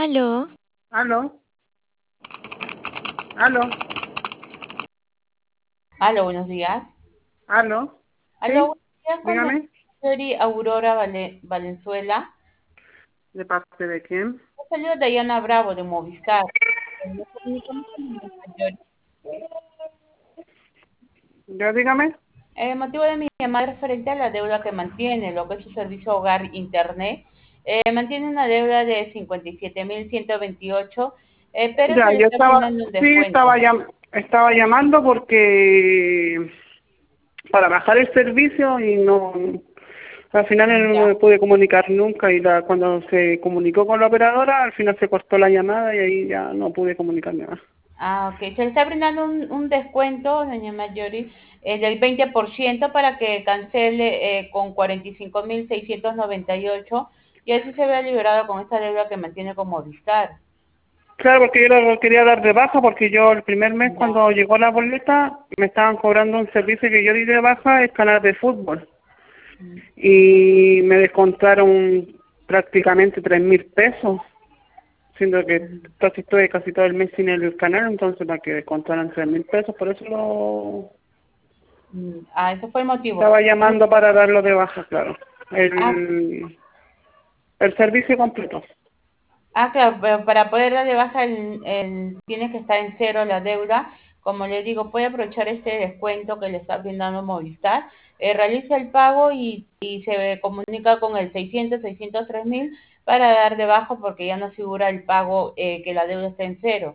Aló, Aló, aló, Aló, buenos días. aló, Aló, sí, buenos días con doña dígame, Yori Aurora Valenzuela. ¿de parte de quién? Ha salido Dayana Bravo de Movistar. Me comunicamos con doña Yori. Ya dígame. El motivo de mi llamada es referente a la deuda que mantiene, lo que es su servicio hogar internet. Mantiene una deuda de 57.128, pero Ya, se le yo está estaba, brindando un sí, descuento. estaba llamando porque para bajar el servicio y no, al final no me ¿Ya? pude comunicar nunca y cuando se comunicó con la operadora, al final se cortó la llamada y ahí ya no pude comunicarme más. Ah, ok. Se le está brindando un descuento, doña Mayori, del 20% para que cancele con 45.698 y así se vea liberado con esta deuda que mantiene con Movistar. Claro, porque yo lo quería dar de baja porque yo el primer mes Ya. cuando llegó la boleta me estaban cobrando un servicio que yo di de baja, es canal de fútbol. Mm, Y me descontaron prácticamente 3.000 pesos, siendo que casi estuve casi todo el mes sin el canal, entonces para que descontaran 3.000 pesos, por eso lo ese fue el motivo. estaba llamando para darlo de baja, claro. Ah, El servicio completo. claro, pero para poder dar de baja tiene que estar en cero la deuda. Como le digo, puede aprovechar este descuento que le está brindando Movistar. Realiza el pago y se comunica con el 603.000 para dar de baja porque ya no figura el pago que la deuda está en cero.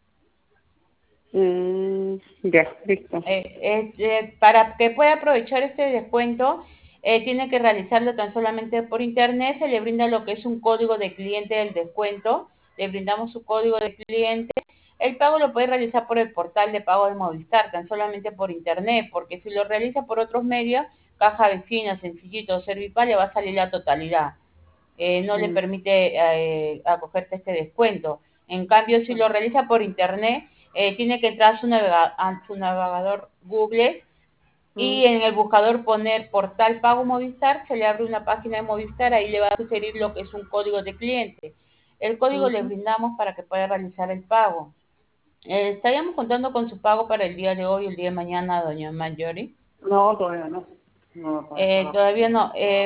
Ya, listo. Para que pueda aprovechar este descuento, tiene que realizarlo tan solamente por internet. Se le brinda lo que es un código de cliente del descuento. Le brindamos su código de cliente. El pago lo puede realizar por el portal de pago de Movistar, tan solamente por internet, porque si lo realiza por otros medios, Caja Vecina, Sencillito o Servipal, le va a salir la totalidad. No le Mm, permite acogerte este descuento. En cambio, si lo realiza por internet, tiene que entrar a su navegador Google mm, y en el buscador poner portal pago Movistar, se le abre una página de Movistar, ahí le va a sugerir lo que es un código de cliente. El código le ujú. brindamos para que pueda realizar el pago. Estaríamos contando con su pago para el día de hoy, el día de mañana, doña Mayori. No, todavía no. No, todavía no. Todavía no.